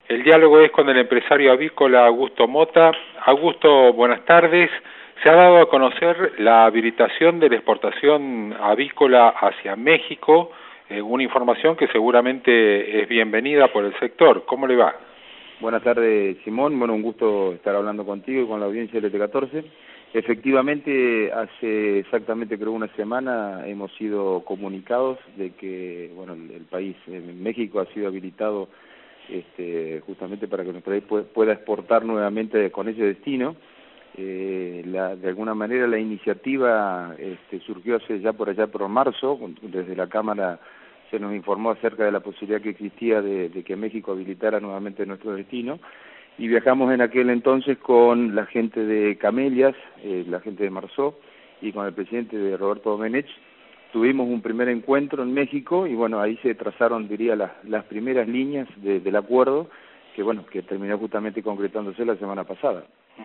El diálogo es con el empresario avícola Augusto Mota. Augusto, buenas tardes. Se ha dado a conocer la habilitación de la exportación avícola hacia México, una información que seguramente es bienvenida por el sector. ¿Cómo le va? Buenas tardes, Simón. Bueno, un gusto estar hablando contigo y con la audiencia del LT14. Efectivamente, hace exactamente creo una semana hemos sido comunicados de que, bueno, el país, México, ha sido habilitado justamente para que nuestro país pueda exportar nuevamente con ese destino. De alguna manera la iniciativa surgió ya por allá por marzo. Desde la Cámara se nos informó acerca de la posibilidad que existía de que México habilitara nuevamente nuestro destino, y viajamos en aquel entonces con la gente de Camelias, la gente de Marzó, y con el presidente de Roberto Domenech. Tuvimos un primer encuentro en México y bueno, ahí se trazaron, diría, las primeras líneas del acuerdo que terminó justamente concretándose la semana pasada.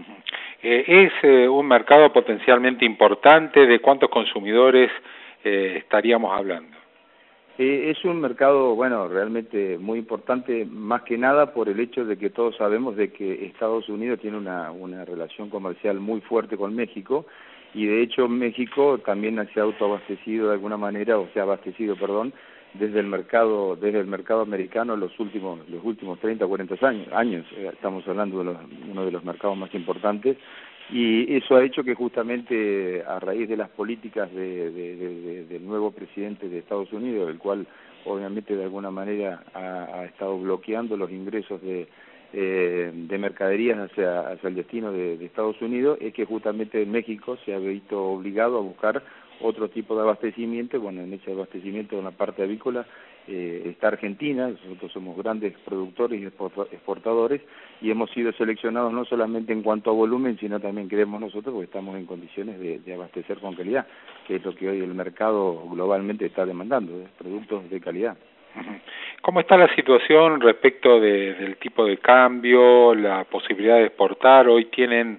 Es un mercado potencialmente importante. ¿De cuántos consumidores estaríamos hablando? Es un mercado, bueno, realmente muy importante, más que nada por el hecho de que todos sabemos de que Estados Unidos tiene una relación comercial muy fuerte con México, y de hecho México también se ha autoabastecido de alguna manera, o se ha abastecido, perdón, desde el mercado americano los últimos 30 o 40 años. Estamos hablando de uno de los mercados más importantes, y eso ha hecho que justamente a raíz de las políticas del nuevo presidente de Estados Unidos, el cual obviamente de alguna manera ha estado bloqueando los ingresos de mercaderías hacia el destino de Estados Unidos, es que justamente México se ha visto obligado a buscar otro tipo de abastecimiento. Bueno, en ese abastecimiento de la parte avícola está Argentina. Nosotros somos grandes productores y exportadores, y hemos sido seleccionados no solamente en cuanto a volumen, sino también creemos nosotros porque estamos en condiciones de abastecer con calidad, que es lo que hoy el mercado globalmente está demandando, productos de calidad. ¿Cómo está la situación respecto del tipo de cambio, la posibilidad de exportar? ¿Hoy tienen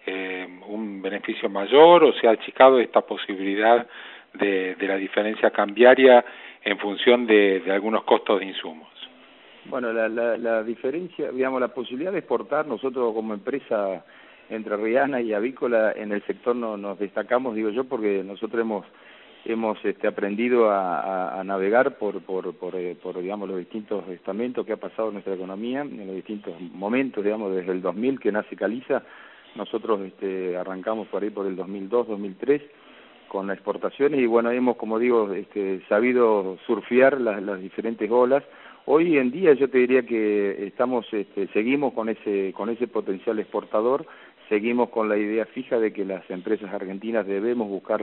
un beneficio mayor o se ha achicado esta posibilidad de la diferencia cambiaria en función de algunos costos de insumos? Bueno, la diferencia, digamos, la posibilidad de exportar, nosotros como empresa entrerriana y avícola en el sector nos destacamos, digo yo, porque nosotros hemos aprendido a navegar por digamos, los distintos estamentos que ha pasado en nuestra economía, en los distintos momentos, digamos, desde el 2000 que nace Caliza. Nosotros arrancamos por ahí por el 2002, 2003 con las exportaciones, y bueno, hemos, como digo, sabido surfear las diferentes olas. Hoy en día yo te diría que seguimos con ese potencial exportador, seguimos con la idea fija de que las empresas argentinas debemos buscar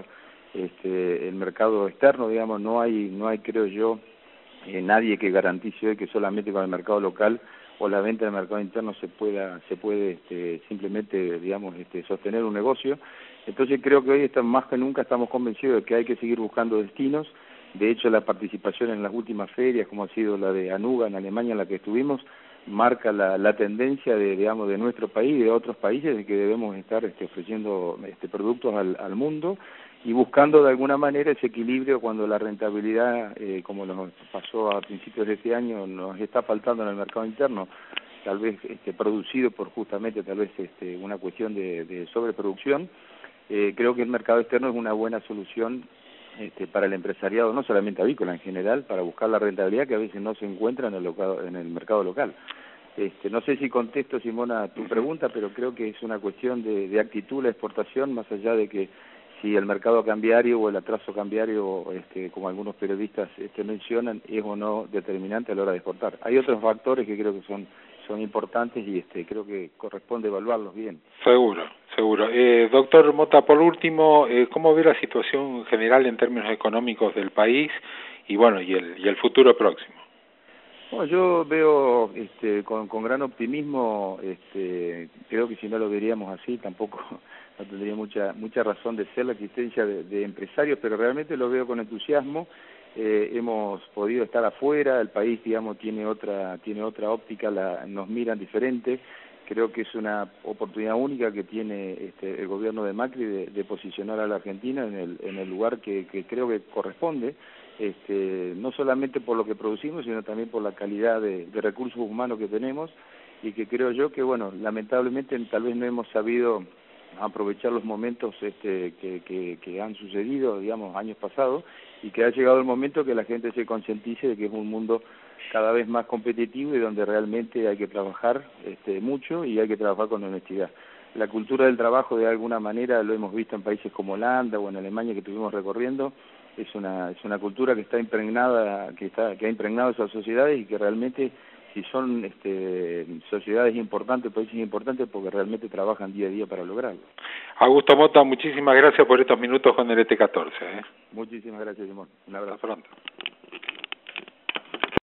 el mercado externo, digamos. No hay creo yo nadie que garantice hoy que solamente con el mercado local o la venta del mercado interno se puede simplemente, digamos, sostener un negocio. Entonces creo que hoy más que nunca estamos convencidos de que hay que seguir buscando destinos. De hecho, la participación en las últimas ferias, como ha sido la de Anuga en Alemania, en la que estuvimos, marca la tendencia digamos, de nuestro país y de otros países, de que debemos estar ofreciendo productos al mundo, y buscando de alguna manera ese equilibrio cuando la rentabilidad, como nos pasó a principios de este año, nos está faltando en el mercado interno, tal vez producido por justamente tal vez una cuestión de sobreproducción. Creo que el mercado externo es una buena solución para el empresariado, no solamente avícola, en general, para buscar la rentabilidad que a veces no se encuentra en el mercado local. No sé si contesto, Simona, tu pregunta, pero creo que es una cuestión de actitud la exportación, más allá de que si el mercado cambiario o el atraso cambiario, como algunos periodistas mencionan, es o no determinante a la hora de exportar. Hay otros factores que creo que son importantes y creo que corresponde evaluarlos bien. Seguro. Doctor Mota, por último, ¿cómo ve la situación general en términos económicos del país y bueno, y el futuro próximo? Bueno, yo veo con gran optimismo. Creo que si no lo veríamos así tampoco no tendría mucha razón de ser la existencia de empresarios, pero realmente lo veo con entusiasmo. Hemos podido estar afuera, el país, digamos, tiene otra óptica, nos miran diferente. Creo que es una oportunidad única que tiene el gobierno de Macri de posicionar a la Argentina en el lugar que creo que corresponde. no solamente por lo que producimos, sino también por la calidad de recursos humanos que tenemos, y que creo yo que, bueno, lamentablemente tal vez no hemos sabido aprovechar los momentos que han sucedido, digamos, años pasados, y que ha llegado el momento que la gente se concientice de que es un mundo cada vez más competitivo y donde realmente hay que trabajar mucho y hay que trabajar con honestidad. La cultura del trabajo, de alguna manera, lo hemos visto en países como Holanda o en Alemania que estuvimos recorriendo, es una cultura que está impregnada, que ha impregnado esas sociedades, y que realmente, si son sociedades importantes, países importantes, porque realmente trabajan día a día para lograrlo. Augusto Mota, muchísimas gracias por estos minutos con el ET14. Muchísimas gracias, Simón. Un abrazo. Hasta pronto.